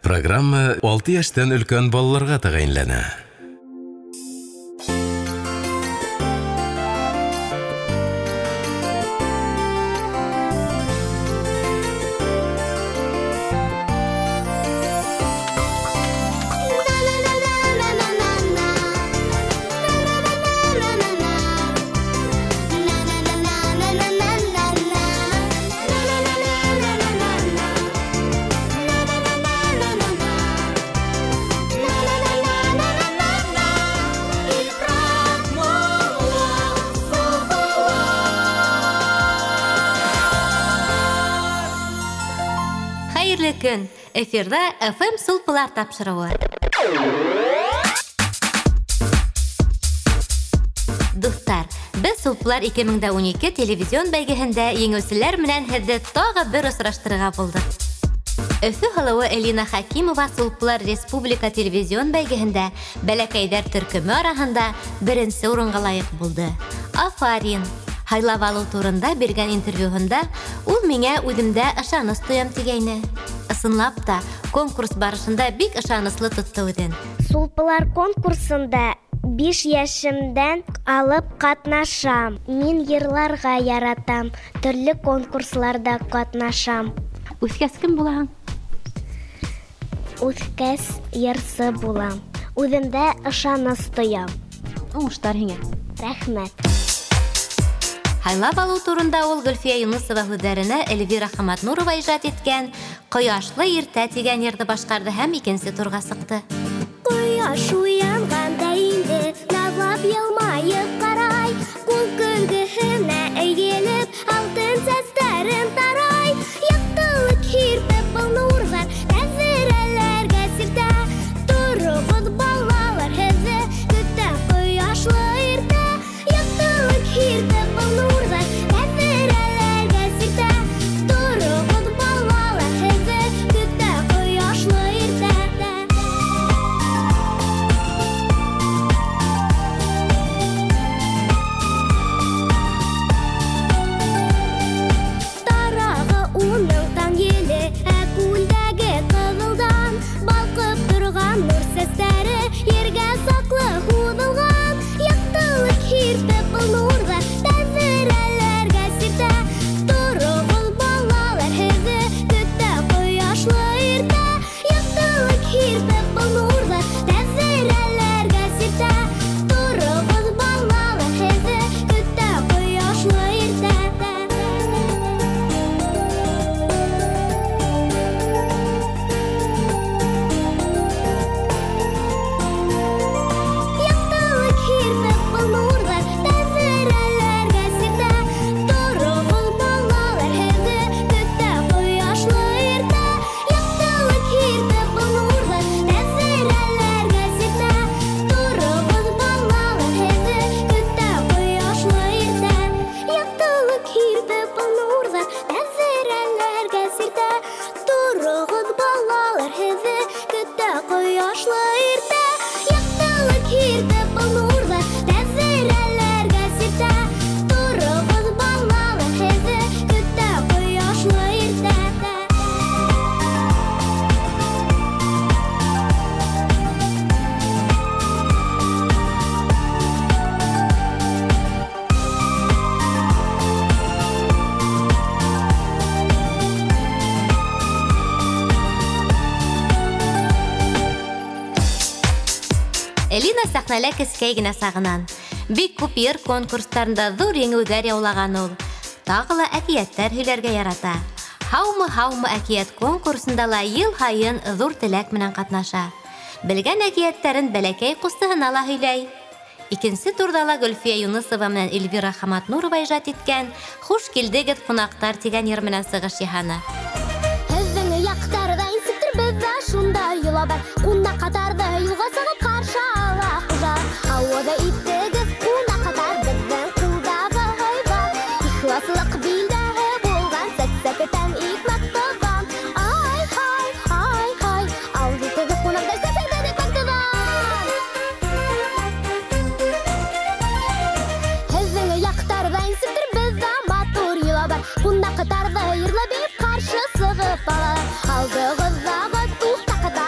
Программа 6 яшьтән өлкән балаларга тәгаенләнә. Көн. Эфирда FM Сулпылар тапшыруы. Достар, без Сулпылар 2012 телевизион бәйгеһендә еңеүчеләр менән һеҙҙе тагы бер осраштырырға булдык. Өфө һылыуы Элина Хакимова Сулпылар Республика телевизион бәйгеһендә бәләкәйҙәр төркөмө араһында беренсе урынға лайыҡ булды. Афарин! Һайлап алыу турында биргән интервьюһында ул миңә үҙемдә ышаныс тоям тигәйне. Ысынлап та, конкурс барышында бик ышаныслы тотто үҙен. Сулпылар конкурсында 5 йәшемдән алып ҡатнашам. Мин йырларға яратам, төрлө конкурсларда ҡатнашам. Үҫкәс кем булаһың? Үҫкәс йырсы булам. Үҙемдә ышаныс тоям. Уңыштар һиңә. Рәхмәт. Һайлап алыу турында ул Гөлфиә Юнысова һүҙҙәренә Эльвира Хаматнурова ижад иткән «Ҡояшлы иртә» тигән йырҙы башҡарҙы һәм икенсе турға сыҡты. Ҡояш уянғанда инде, наҙлап йылмайып ҡарай, күл көлгөһөнә эйелеп, алтын сәстәрен тарай. Яҡтылык һирпеп был нурҙар, тәҙрәләргә сиртә. Тороғоҙ балалар, һеҙҙе көтә ҡояшлы иртә. Яҡтылык һирпеп был нурҙар, тәҙрәләргә сиртә. Тороғоҙ балалар, һеҙҙе көтә ҡояшлы иртә. Тарағы уның таң еле, күлдәге ҡыҙылдан, балҡып торған нур сәстәре, ергә саҡлы һуҙылған. Яҡтылык һирпеп был нурҙар, тәҙрәләргә сиртә. Тороғоҙ балалар, һеҙҙе көтә ҡояшлы иртә. Яҡтылык һирпеп был нурҙар, тәҙрәләргә сиртә. Тороғоҙ балалар, һеҙҙе көтә ҡояшлы иртә. Яҡтылык һирпеп был нурҙар, тәҙрәләргә сиртә. Тороғоҙ балалар, һеҙҙе көтә ҡояшлы иртә. Яҡтылык һирпеп был нурҙар, тәҙрәләргә сиртә. Тороғоҙ балалар, һеҙҙе көтә ҡояшлы иртә. Яҡтылык һирпеп был нурҙар, тәҙрәләргә сиртә. Тороғоҙ балалар, һеҙҙе көтә ҡояшлы иртә. Яҡтылык һирпеп был нурҙар, тәҙрәләргә сиртә. Тороғоҙ балалар, һеҙҙе көтә ҡояшлы иртә. Элина сәхнәлә кескәй генә сағынан. Бик күп йыр конкурстарында ҙур еңеүҙәр яулаған ул. Тағы ла әкиәттәр һөйләргә ярата. Һаумы әкиәт конкурсында ла йыл һайын ҙур теләк менән ҡатнаша. Белгән әкиәттәрен бәләкәй ҡустыһына ла һөйләй. Икенсе турҙа ла Гөлфиә Юнысова менән Эльвира Хаматнурова ижад иткән «Хуш килдегеҙ ҡунаҡтар» тигән йыр менән сығыш яһаны. Һеҙҙең яҡтарҙа инсектер беҙҙә шунда йола бар. Ҡунаҡтарҙы юлға сығып ҡаршы ала хужа. Ауыҙы иттегеҙ ҡунаҡтар беҙҙең ҡулдағы һайбар. Ихласлыҡ билдәһе булған сәт-сәпетән икмәк тоҙан. Ай, ай, ай, ай, алды тегеҙ ҡунаҡтай сәсәйҙе икмәк тоҙан. Һеҙҙең яҡтарҙа инсектер беҙҙә матур йола бар. Ҡунаҡтарҙы йырлап биреп ҡаршы сығып ала. Алдығыҙҙағы туҫтаҡта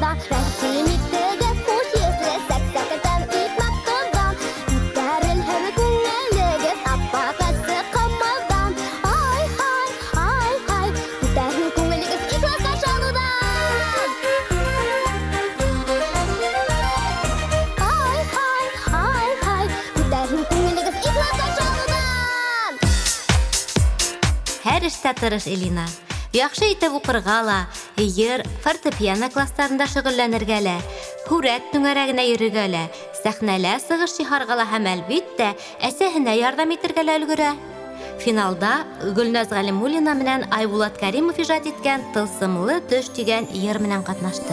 ва. Рәхим иттегез хуш есле сәк-сәкәтәм икмәк тоздан. Күтәрелһен күңелегез аппак әссе кымыздан. Ай-һай, ай-һай, күтәрһен күңелегез ихласка шалудан. Ай-һай, ай-һай, күтәрһен күңелегез ихласка шалудан. Һәр эштә тырыш Элина. Яхшы итеп укырга ла, йыр, фортепиано классларында шөгыльләнергә лә, һүрәт түңәрәгенә йөрергә лә, сәхнәлә сыгыш чыгарга ла һәм әлбиттә әсәһенә ярдәм итергә лә өлгерә. Финалда Гөлназ Галимуллина менән Айбулат Кәримов иҗат иткән «Тылсымлы төш» дигән йыр менән катнашты.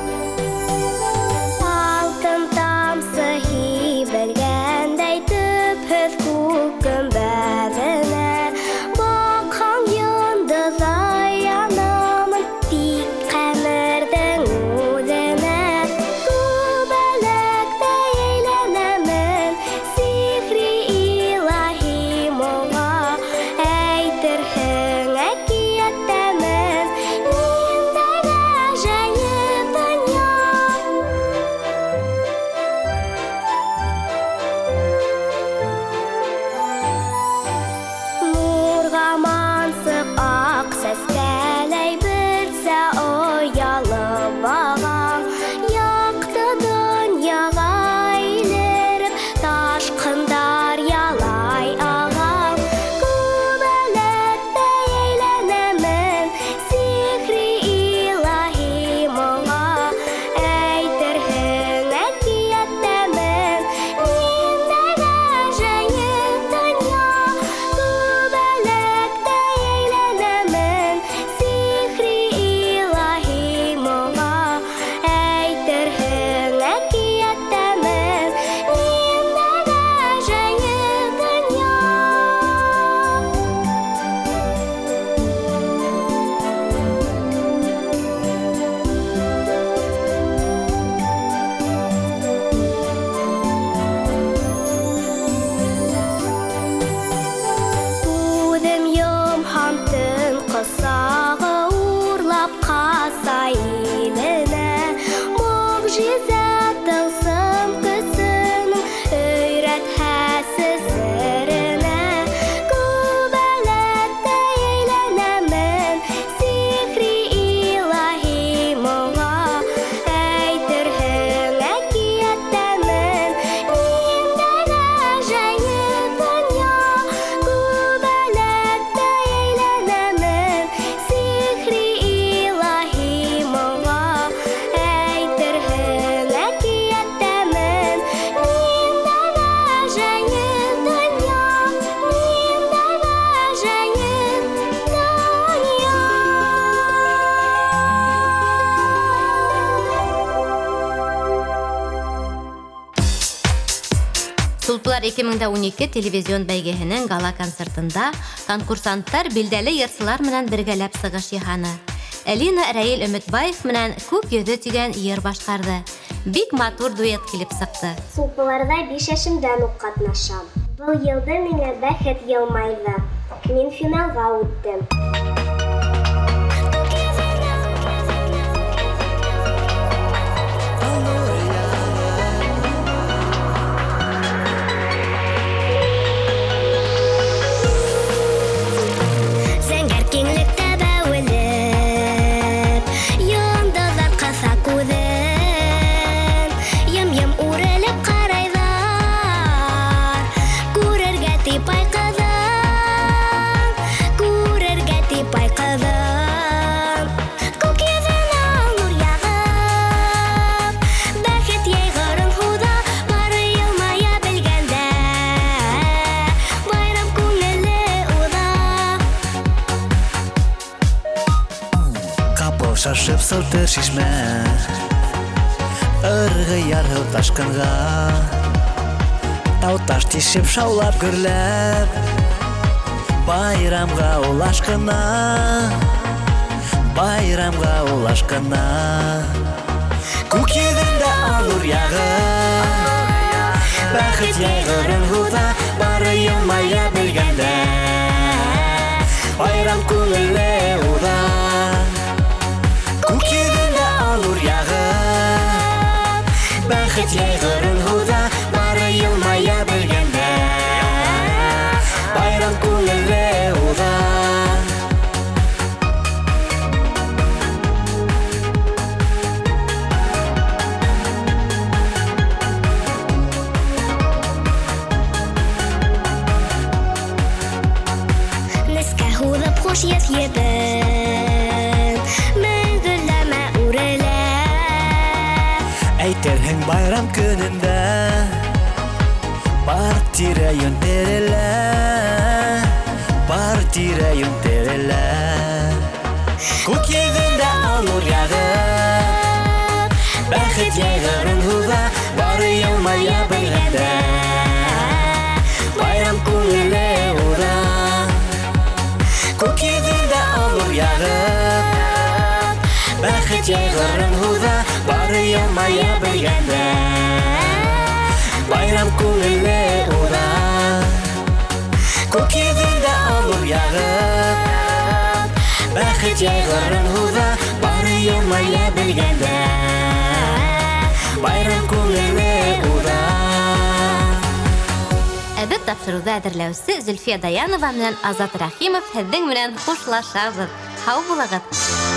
Алтын тамсы һибелгәндәй төпһеҙ күк көмбәҙенә баҡһаң йондоҙҙай янамын тик ҡәмәрҙең үҙенә. Күбәләктә әйләнәмен сихри илаһи моңа. Әйтерһең әкиәттәмен ниндәй ғәжәйеп донъя. Нурға мансып аҡ сәскәләй бөрсә оялып бағам. Яҡты донъяға илереп ташҡындар ялай ағам. Күбәләктә әйләнәмен сихри илаһи моңа. Әйтерһең әкиәттәмен ниндәй ғәжәйеп донъя. Күбәләктә әйләнәмен сихри илаһи моңа. Әйтерһең әкиәттәмен ниндәй ғәжәйеп донъя. Үҙем йомһам төн ҡосағы урлап ҡаса иленә. Мөғжизә тылсым көсөнөң өйрәтһәсе серенә. Күбәләктә әйләнәмен сихри илаһи моңа. Әйтерһең әкиәттәмен ниндәй ғәжәйеп донъя. Күбәләктә әйләнәмен сихри илаһи моңа. Әйтерһең әкиәттәмен ниндәй ғәжәйеп донъя. Ниндәй ғәжәйеп донъя. Сулплар 2012 телевизион бәйгеһенең гала концертында конкурсанттар билдәле йырсылар менән бергәләп сыгыш яһаны. Элина Рәил Өмөтбаев менән «Күк йөҙө» тигән йыр башҡарҙы. Бик матур дуэт килеп сыҡты. Сулпыларҙа 5 йәшемдән уҡ ҡатнашам. Был йылды миңә бәхет йылмайҙы. Мин финалға үттем. Зәңгәр киңлектә бәүелеп, йондоҙҙар ҡыҫа күҙен. Йым-йым үрелеп ҡарайҙар, күрергә типай ҡыҙын, күрергә типай ҡыҙын. Күк йөҙөнә нур яғып, бәхет йәйғырын һуҙа, бары йылмая белгәндә, байрам күңеле уҙа. Ҡапыл шашып сылтыр шишмә, ырғы ярһыу ташҡынға. Тау-таш тишеп шаулап гөрләп, байрамға ул ашҡына, байрамға ул ашҡына. Күк йөҙөндә алур яғып, бәхет йәйғырын һуҙа, бары йылмая белгәндә, байрам күңеле уҙа. Күк йөҙөндә алур яғып, бәхет яйғырын һуҙа, бары йылмая белгәндә. Байрам күңелле уҙа. Хуш еф-ебен, мәңгеләмә үрелә. Әйтерһең байрам көнөндә бар тирә-йүн терелә, бар тирә-йүн терелә. Күк йөҙөндә нур яғып, бәхет яйғырын һуҙа, бары йылмая белгәндә. Байрам күңелле уҙа. Күк йөҙөндә нур яғып, бәхет яйғырын һуҙа, бары йылмая белгәндә. Байрам күңелле уҙа. Күк йөҙөндә нур яғып, бәхет яйғырын һуҙа, бары йылмая белгәндә. Байрам күңелле уҙа. Әҙәп тапшырыуҙы әҙерләүсе Зөлфия Даянова менән Азат Рәхимов һеҙҙең менән хушлашабыҙ. Һау булығыҙ!